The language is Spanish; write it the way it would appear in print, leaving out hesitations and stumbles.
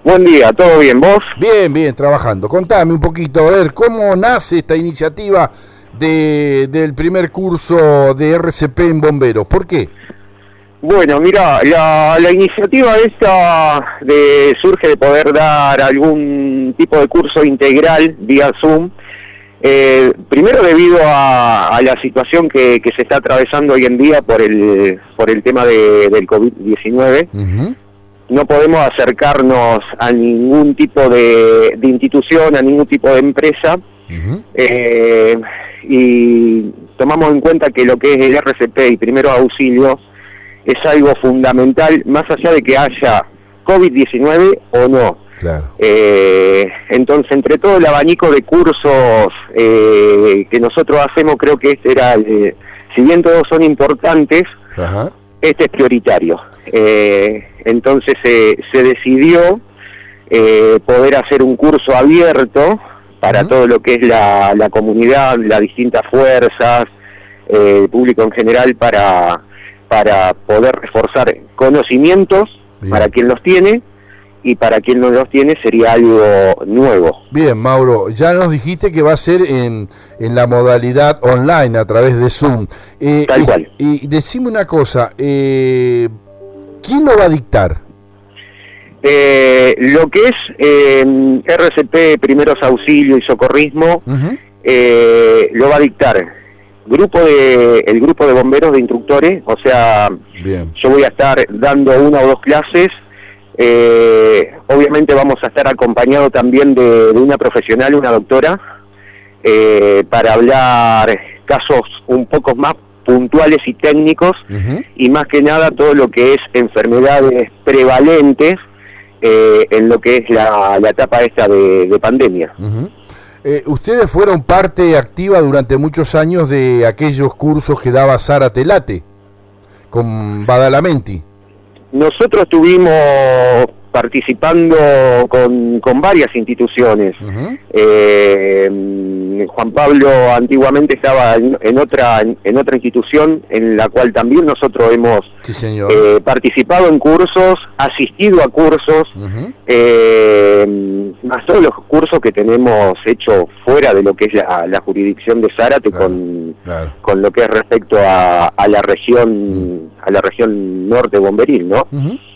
Buen día, ¿todo bien? ¿Vos? Bien, bien, trabajando. Contame un poquito, a ver, ¿cómo nace esta iniciativa del primer curso de RCP en bomberos? ¿Por qué? Bueno, mira, la iniciativa esta surge de poder dar algún tipo de curso integral vía Zoom, primero debido a la situación que se está atravesando hoy en día por el tema del COVID-19. Uh-huh. No podemos acercarnos a ningún tipo de institución, a ningún tipo de empresa, Uh-huh. y tomamos en cuenta que lo que es el RCP y primeros auxilios es algo fundamental, más allá de que haya COVID-19 o no. Claro. Entonces, entre todo el abanico de cursos que nosotros hacemos, creo que este era, si bien todos son importantes, Ajá. este es prioritario. Entonces se decidió poder hacer un curso abierto para Uh-huh. todo lo que es la comunidad, las distintas fuerzas, el público en general, para poder reforzar conocimientos. Bien. Para quien los tiene, y para quien no los tiene sería algo nuevo. Bien, Mauro, ya nos dijiste que va a ser en la modalidad online a través de Zoom. Tal cual. Y decime una cosa, ¿quién lo va a dictar? Lo que es RCP, primeros auxilios y socorrismo, Uh-huh. lo va a dictar el grupo de bomberos de instructores. O sea, Bien. yo voy a estar dando una o dos clases. Obviamente vamos a estar acompañados también de una profesional, una doctora, para hablar casos un poco más puntuales y técnicos. Uh-huh. Y más que nada todo lo que es enfermedades prevalentes en lo que es la etapa esta de pandemia. Uh-huh. Ustedes fueron parte activa durante muchos años de aquellos cursos que daba Sara Telate con Badalamenti. Nosotros estuvimos participando con varias instituciones. Uh-huh. Juan Pablo antiguamente estaba en otra institución en la cual también nosotros hemos sí, señor. Participado en cursos, asistido a cursos, Uh-huh. más todos los cursos que tenemos hecho fuera de lo que es la jurisdicción de Zárate. Claro, claro. Con lo que es respecto a la región, a la región norte bomberil, ¿no? Uh-huh.